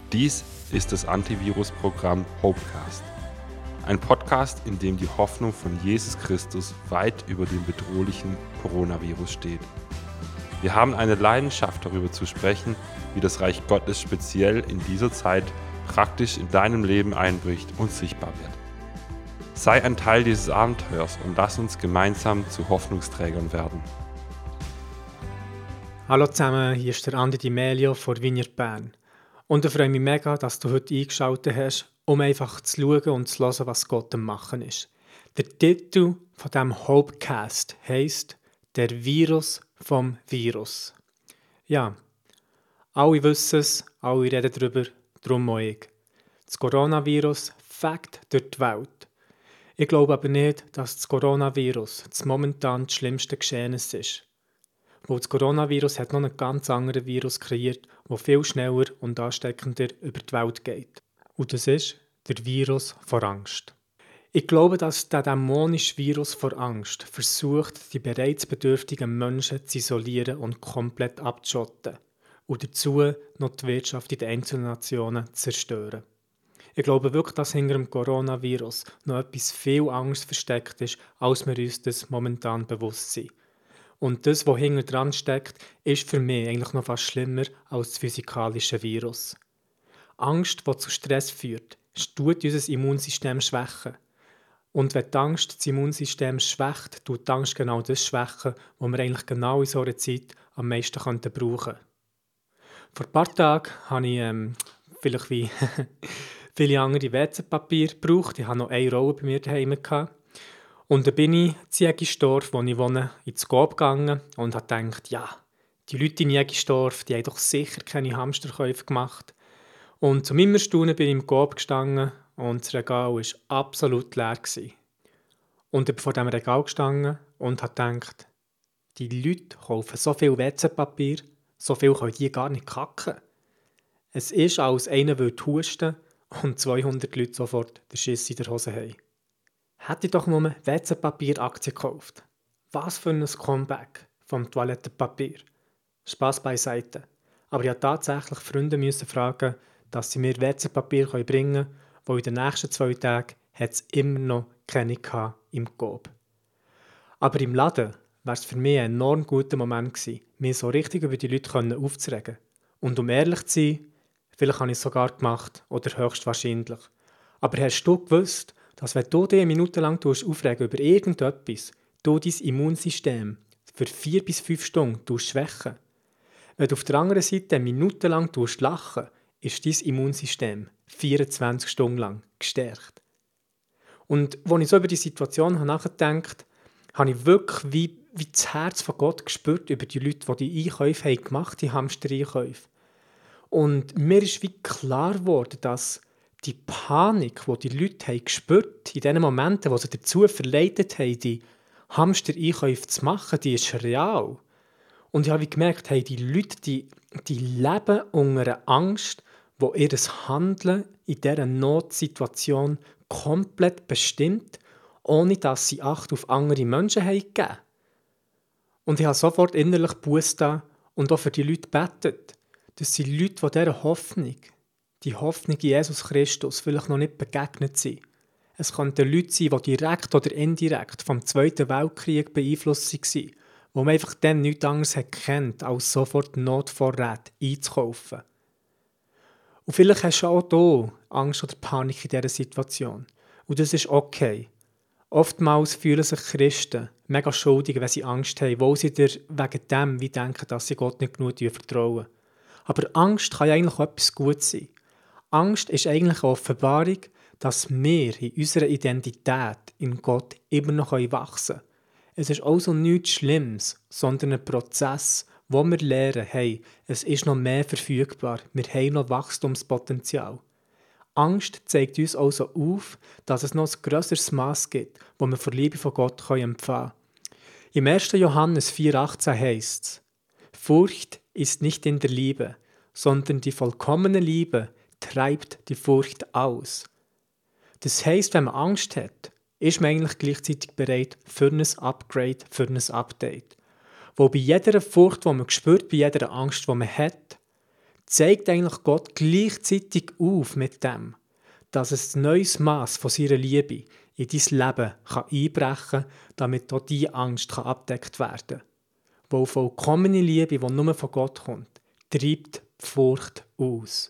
Dies ist das Antivirus-Programm Hopecast. Ein Podcast, in dem die Hoffnung von Jesus Christus weit über dem bedrohlichen Coronavirus steht. Wir haben eine Leidenschaft, darüber zu sprechen, wie das Reich Gottes speziell in dieser Zeit praktisch in deinem Leben einbricht und sichtbar wird. Sei ein Teil dieses Abenteuers und lass uns gemeinsam zu Hoffnungsträgern werden. Hallo zusammen, hier ist der Andi Di Melio von Vineyard Bern. Und ich freue mich mega, dass du heute eingeschaltet hast, um einfach zu schauen und zu hören, was Gott am Machen ist. Der Titel von diesem Hopecast heisst «Der Virus vom Virus». Ja, alle wissen es, alle reden darüber, darum auch ich. Das Coronavirus fegt durch die Welt. Ich glaube aber nicht, dass das Coronavirus das momentan das schlimmste Geschehnis ist. Weil das Coronavirus hat noch einen ganz anderen Virus kreiert, der viel schneller und ansteckender über die Welt geht. Und das ist der Virus vor Angst. Ich glaube, dass der dämonische Virus vor Angst versucht, die bereits bedürftigen Menschen zu isolieren und komplett abzuschotten und dazu noch die Wirtschaft in den einzelnen Nationen zu zerstören. Ich glaube wirklich, dass hinter dem Coronavirus noch etwas viel Angst versteckt ist, als wir uns das momentan bewusst sind. Und das, was hinten dran steckt, ist für mich eigentlich noch fast schlimmer als das physikalische Virus. Angst, die zu Stress führt, tut unser Immunsystem schwächen. Und wenn die Angst das Immunsystem schwächt, tut die Angst genau das schwächen, was wir eigentlich genau in so einer Zeit am meisten brauchen könnten. Vor ein paar Tagen habe ich, vielleicht wie viele andere WC-Papier gebraucht. Ich hatte noch eine Rolle bei mir daheim gehabt. Und dann bin ich in Jägisdorf, wo ich wohne, ins Coop gegangen und habe gedacht, ja, die Leute in Jägisdorf, die haben doch sicher keine Hamsterkäufe gemacht. Und zu meinem Erstaunen bin ich im Coop gestanden und das Regal war absolut leer gewesen. Und ich bin vor diesem Regal gestanden und habe gedacht, die Leute kaufen so viel WC-Papier, so viel können die gar nicht kacken. Es ist, als einer würde husten und 200 Leute sofort den Schiss in der Hose haben. Hätte ich doch nur WC-Papier-Aktien gekauft. Was für ein Comeback vom Toilettenpapier. Spass beiseite. Aber ich musste tatsächlich Freunde fragen, dass sie mir WC-Papier bringen können, weil in den nächsten 2 Tagen hat es immer noch keine im Coop. Aber im Laden wäre es für mich ein enorm guter Moment gewesen, mich so richtig über die Leute aufzuregen. Und um ehrlich zu sein, vielleicht habe ich es sogar gemacht oder höchstwahrscheinlich. Aber hast du gewusst, dass wenn du dich eine Minute lang aufregen über irgendetwas, du dein Immunsystem für 4 bis 5 Stunden schwächen? Wenn du auf der anderen Seite eine Minute lang lachen, ist dein Immunsystem 24 Stunden lang gestärkt. Und als ich so über die Situation nachgedacht habe ich wirklich wie das Herz von Gott gespürt über die Leute, die Einkäufe gemacht haben, die Hamster-Einkäufe. Und mir ist wie klar geworden, dass die Panik, die die Leute haben gespürt in den Momenten, wo sie dazu verleitet haben, die Hamster-Einkäufe zu machen, die ist real. Und ich habe gemerkt, hey, die Leute, die leben unter einer Angst, wo ihr Handeln in dieser Notsituation komplett bestimmt, ohne dass sie Acht auf andere Menschen haben gegeben. Und ich habe sofort innerlich Buße da und auch für die Leute gebetet. Das sind Leute, die dieser Hoffnung, die Hoffnung in Jesus Christus, vielleicht noch nicht begegnet sind. Es könnten Leute sein, die direkt oder indirekt vom Zweiten Weltkrieg beeinflusst waren, wo man einfach dann nichts anderes kennt, als sofort Notvorräte einzukaufen. Und vielleicht hast du auch hier Angst oder Panik in dieser Situation. Und das ist okay. Oftmals fühlen sich Christen mega schuldig, wenn sie Angst haben, weil sie wegen dem wie denken, dass sie Gott nicht genug vertrauen. Aber Angst kann ja eigentlich auch etwas Gutes sein. Angst ist eigentlich eine Offenbarung, dass wir in unserer Identität in Gott immer noch wachsen können. Es ist also nichts Schlimmes, sondern ein Prozess, wo wir lernen, hey, es ist noch mehr verfügbar, wir haben noch Wachstumspotenzial. Angst zeigt uns also auf, dass es noch ein grösseres Mass gibt, wo wir von Liebe von Gott empfangen können. Im 1. Johannes 4,18 heisst es: Furcht ist nicht in der Liebe, sondern die vollkommene Liebe treibt die Furcht aus. Das heisst, wenn man Angst hat, ist man eigentlich gleichzeitig bereit für ein Upgrade, für ein Update. Wo bei jeder Furcht, die man spürt, bei jeder Angst, die man hat, zeigt eigentlich Gott gleichzeitig auf mit dem, dass es ein neues Maß von seiner Liebe in dein Leben einbrechen kann, damit auch diese Angst abgedeckt werden kann. Weil vollkommene Liebe, die nur von Gott kommt, treibt die Furcht aus.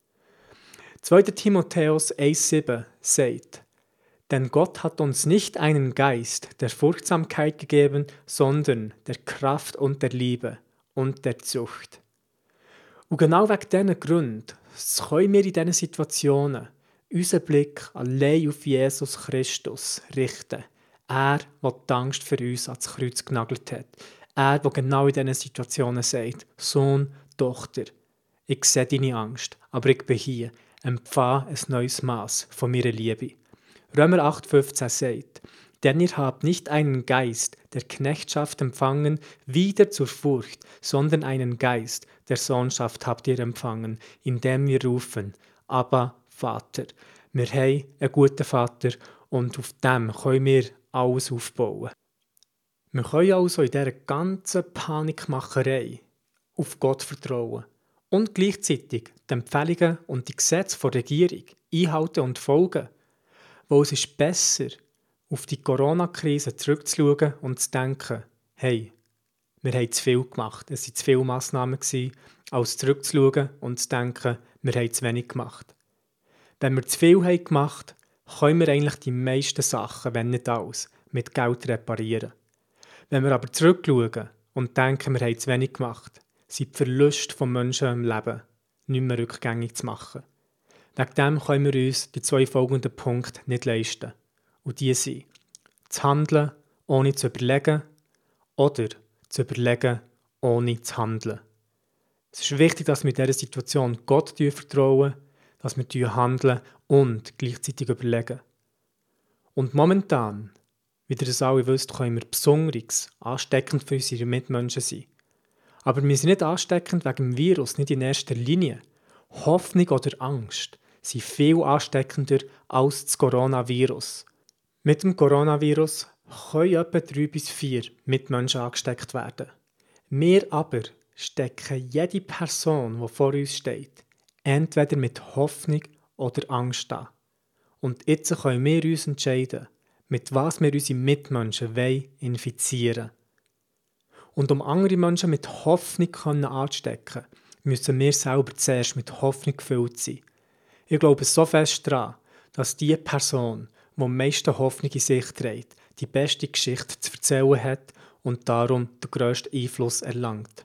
2. Timotheus 1,7 sagt: Denn Gott hat uns nicht einen Geist der Furchtsamkeit gegeben, sondern der Kraft und der Liebe und der Zucht. Und genau wegen diesen Gründen können wir in diesen Situationen unseren Blick allein auf Jesus Christus richten. Er, der die Angst für uns ans Kreuz genagelt hat. Er, der genau in diesen Situationen sagt: Sohn, Tochter, ich sehe deine Angst, aber ich bin hier. Empfange ein neues Maß von meiner Liebe. Römer 8,15 sagt: Denn ihr habt nicht einen Geist der Knechtschaft empfangen, wieder zur Furcht, sondern einen Geist der Sohnschaft habt ihr empfangen, indem wir rufen: Abba, Vater. Wir haben einen guten Vater und auf dem können wir alles aufbauen. Wir können also in dieser ganzen Panikmacherei auf Gott vertrauen und gleichzeitig die Empfehlungen und die Gesetze der Regierung einhalten und folgen. Weil es ist besser, auf die Corona-Krise zurückzuschauen und zu denken: Hey, wir haben zu viel gemacht, es waren zu viele Massnahmen, als zurückzuschauen und zu denken: Wir haben zu wenig gemacht. Wenn wir zu viel haben gemacht, können wir eigentlich die meisten Sachen, wenn nicht alles, mit Geld reparieren. Wenn wir aber zurückschauen und denken, wir haben zu wenig gemacht, sind die Verluste von Menschen im Leben nicht mehr rückgängig zu machen. Wegen dem können wir uns die 2 folgenden Punkte nicht leisten. Und die sind: zu handeln, ohne zu überlegen, oder zu überlegen, ohne zu handeln. Es ist wichtig, dass wir in dieser Situation Gott vertrauen, dass wir handeln und gleichzeitig überlegen. Und momentan, wie ihr das alle wisst, können wir besonders ansteckend für unsere Mitmenschen sein. Aber wir sind nicht ansteckend wegen dem Virus, nicht in erster Linie. Hoffnung oder Angst sind viel ansteckender als das Coronavirus. Mit dem Coronavirus können etwa 3 bis 4 Mitmenschen angesteckt werden. Wir aber stecken jede Person, die vor uns steht, entweder mit Hoffnung oder Angst an. Und jetzt können wir uns entscheiden, mit was wir unsere Mitmenschen infizieren wollen. Und um andere Menschen mit Hoffnung anzustecken, müssen wir selber zuerst mit Hoffnung gefüllt sein. Ich glaube so fest daran, dass die Person, die am meisten Hoffnung in sich trägt, die beste Geschichte zu erzählen hat und darum den grössten Einfluss erlangt.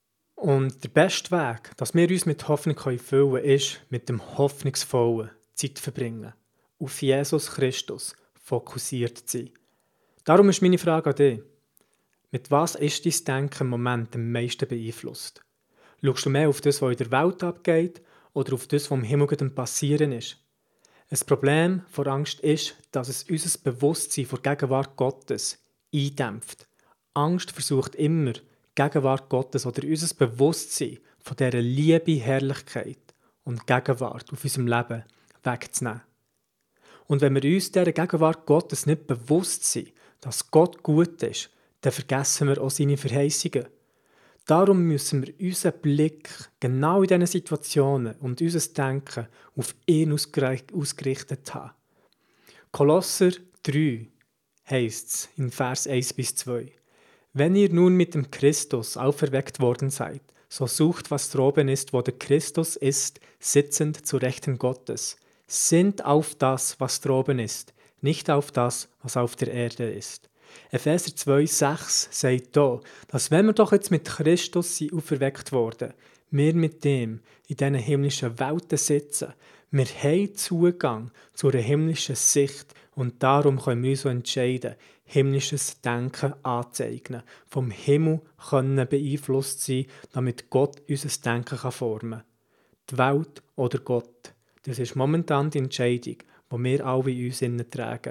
Und der beste Weg, dass wir uns mit Hoffnung füllen können, ist, mit dem hoffnungsvollen Zeit verbringen. Auf Jesus Christus fokussiert zu sein. Darum ist meine Frage an dich: Mit was ist dein Denken im Moment am meisten beeinflusst? Schaust du mehr auf das, was in der Welt abgeht, oder auf das, was im Himmel am Passieren ist? Ein Problem vor Angst ist, dass es unser Bewusstsein vor der Gegenwart Gottes eindämpft. Angst versucht immer, die Gegenwart Gottes oder unser Bewusstsein von dieser Liebe, Herrlichkeit und Gegenwart auf unserem Leben wegzunehmen. Und wenn wir uns dieser Gegenwart Gottes nicht bewusst sind, dass Gott gut ist, dann vergessen wir auch seine Verheißungen. Darum müssen wir unseren Blick genau in diesen Situationen und unser Denken auf ihn ausgerichtet haben. Kolosser 3 heisst es in Vers 1-2: Wenn ihr nun mit dem Christus auferweckt worden seid, so sucht, was droben ist, wo der Christus ist, sitzend zu Rechten Gottes. Sinnt auf das, was droben ist, nicht auf das, was auf der Erde ist. Epheser 2,6 sagt hier, dass wenn wir doch jetzt mit Christus sind auferweckt worden, wir mit dem in diesen himmlischen Welten sitzen. Wir haben Zugang zu einer himmlischen Sicht und darum können wir uns so entscheiden, himmlisches Denken anzueignen, vom Himmel können beeinflusst sein, damit Gott unser Denken formen kann. Die Welt oder Gott, das ist momentan die Entscheidung, die wir alle in uns tragen.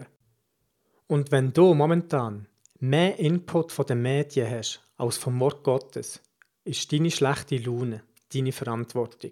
Und wenn du momentan mehr Input von den Medien hast als vom Wort Gottes, ist deine schlechte Laune deine Verantwortung.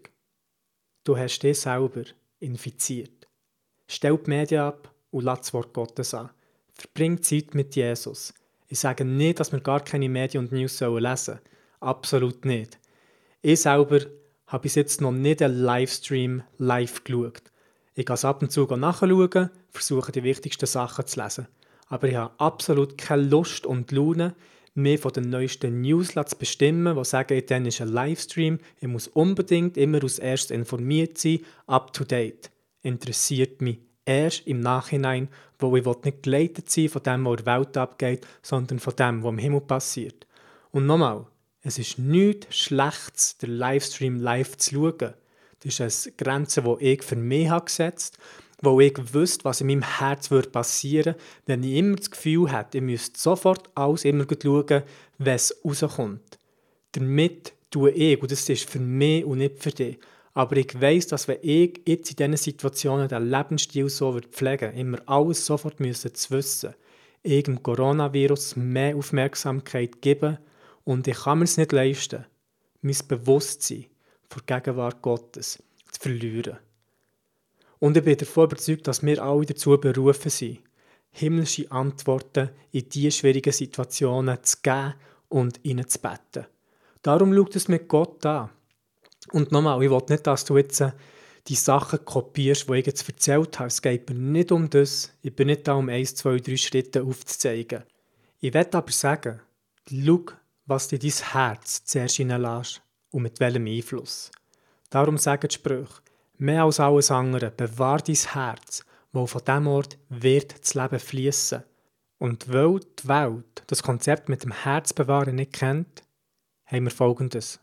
Du hast dich selber infiziert. Stell die Medien ab und lass das Wort Gottes an. Verbring Zeit mit Jesus. Ich sage nicht, dass wir gar keine Medien und News lesen sollen. Absolut nicht. Ich selber habe bis jetzt noch nicht einen Livestream live geschaut. Ich gehe es ab und zu nachschauen, versuche die wichtigsten Sachen zu lesen. Aber ich habe absolut keine Lust und Laune, mir von den neuesten News zu bestimmen, die sagen, dann ist ein Livestream, ich muss unbedingt immer als erstes informiert sein, up to date. Interessiert mich erst im Nachhinein, wo ich nicht geleitet sein von dem, was in der Welt abgeht, sondern von dem, was im Himmel passiert. Und nochmal, es ist nichts Schlechtes, den Livestream live zu schauen. Das ist eine Grenze, die ich für mich gesetzt habe, wo ich wusste, was in meinem Herz passieren würde, wenn ich immer das Gefühl hätte, ich müsste sofort alles immer schauen, wenn es rauskommt. Damit tue ich, und das ist für mich und nicht für dich. Aber ich weiss, dass wenn ich jetzt in diesen Situationen den Lebensstil so pflegen würde, immer alles sofort zu wissen, ich dem Coronavirus mehr Aufmerksamkeit geben und ich kann mir es nicht leisten, mein Bewusstsein vor der Gegenwart Gottes zu verlieren. Und ich bin davon überzeugt, dass wir alle dazu berufen sind, himmlische Antworten in diese schwierigen Situationen zu geben und hineinzubeten. Darum schau es mit Gott an. Und nochmal, ich will nicht, dass du jetzt die Sachen kopierst, die ich jetzt erzählt habe. Es geht mir nicht um das. Ich bin nicht da, um 1, 2, 3 Schritte aufzuzeigen. Ich will aber sagen, schau, was dir dein Herz zuerst hineinlässt und mit welchem Einfluss. Darum sagen die Sprüche, mehr als alles andere, bewahr dein Herz, weil von diesem Ort wird das Leben fließen. Und weil die Welt das Konzept mit dem Herz bewahren nicht kennt, haben wir Folgendes: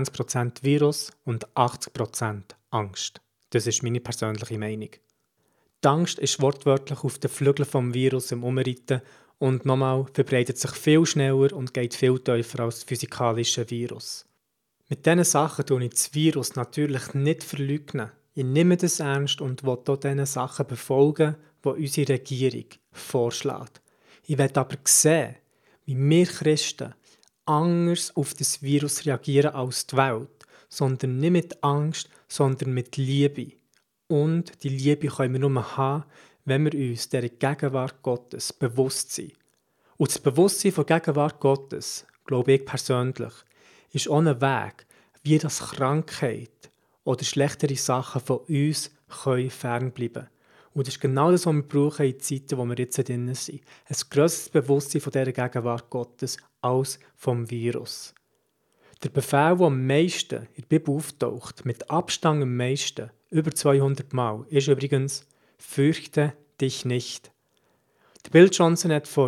20% Virus und 80% Angst. Das ist meine persönliche Meinung. Die Angst ist wortwörtlich auf den Flügeln vom Virus im Umreiten und nochmal verbreitet sich viel schneller und geht viel tiefer als das physikalische Virus. Mit diesen Sachen tue ich das Virus natürlich nicht verleugnen. Ich nehme das ernst und will auch diesen Sachen befolgen, die unsere Regierung vorschlägt. Ich will aber sehen, wie wir Christen anders auf das Virus reagieren als die Welt, sondern nicht mit Angst, sondern mit Liebe. Und die Liebe können wir nur haben, wenn wir uns der Gegenwart Gottes bewusst sind. Und das Bewusstsein von der Gegenwart Gottes, glaube ich persönlich, ist auch ein Weg, wie das Krankheit oder schlechtere Sachen von uns fernbleiben können. Und das ist genau das, was wir brauchen in Zeiten, wo wir jetzt drin sind. Ein grösseres Bewusstsein von dieser Gegenwart Gottes als vom Virus. Der Befehl, der am meisten in der Bibel auftaucht, mit Abstand am meisten, über 200 Mal, ist übrigens «Fürchte dich nicht». Der Bill Johnson hat vor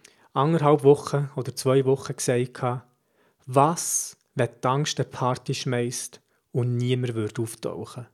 1,5 Wochen oder 2 Wochen gesagt, was, wenn die Angst eine Party schmeisst und niemand würde auftauchen?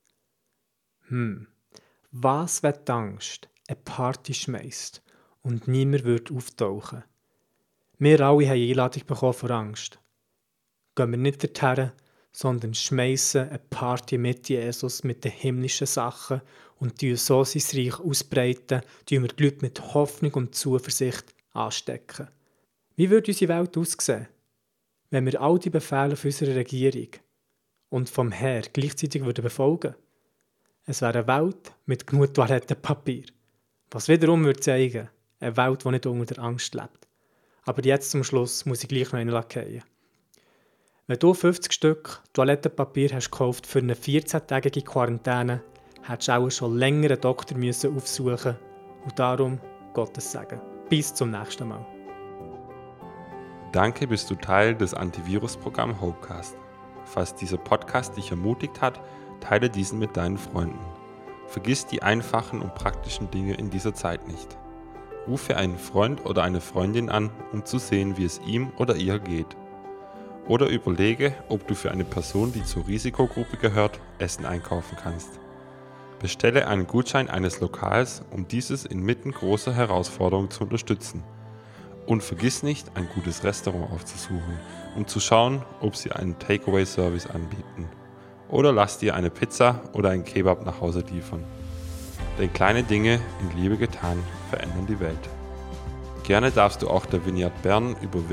Was, wenn die Angst eine Party schmeisst und niemand würde auftauchen? Wir alle haben Einladung bekommen vor Angst. Gehen wir nicht dorthin, sondern schmeissen eine Party mit Jesus, mit den himmlischen Sachen und so sein Reich ausbreiten, wir die Leute mit Hoffnung und Zuversicht anstecken. Wie würde unsere Welt aussehen, wenn wir all die Befehle von unserer Regierung und vom Herr gleichzeitig befolgen würden? Es wäre eine Welt mit genug Toilettenpapier, was wiederum würde zeigen, eine Welt, die nicht unter der Angst lebt. Aber jetzt zum Schluss muss ich gleich noch einen fallen. Wenn du 50 Stück Toilettenpapier hast gekauft für eine 14-tägige Quarantäne, hättest du auch schon länger einen Doktor aufsuchen müssen und darum Gottes Segen. Bis zum nächsten Mal. Danke, bist du Teil des Antivirus-Programms Hopecast. Falls dieser Podcast dich ermutigt hat, teile diesen mit deinen Freunden. Vergiss die einfachen und praktischen Dinge in dieser Zeit nicht. Rufe einen Freund oder eine Freundin an, um zu sehen, wie es ihm oder ihr geht. Oder überlege, ob du für eine Person, die zur Risikogruppe gehört, Essen einkaufen kannst. Bestelle einen Gutschein eines Lokals, um dieses inmitten großer Herausforderungen zu unterstützen. Und vergiss nicht, ein gutes Restaurant aufzusuchen, um zu schauen, ob sie einen Takeaway-Service anbieten. Oder lass dir eine Pizza oder einen Kebab nach Hause liefern. Denn kleine Dinge in Liebe getan verändern die Welt. Gerne darfst du auch der Vineyard Bern über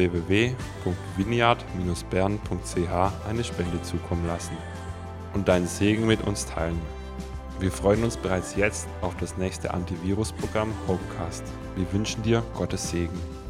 www.vineyard-bern.ch eine Spende zukommen lassen und deinen Segen mit uns teilen. Wir freuen uns bereits jetzt auf das nächste Antivirus-Programm Hopecast. Wir wünschen dir Gottes Segen.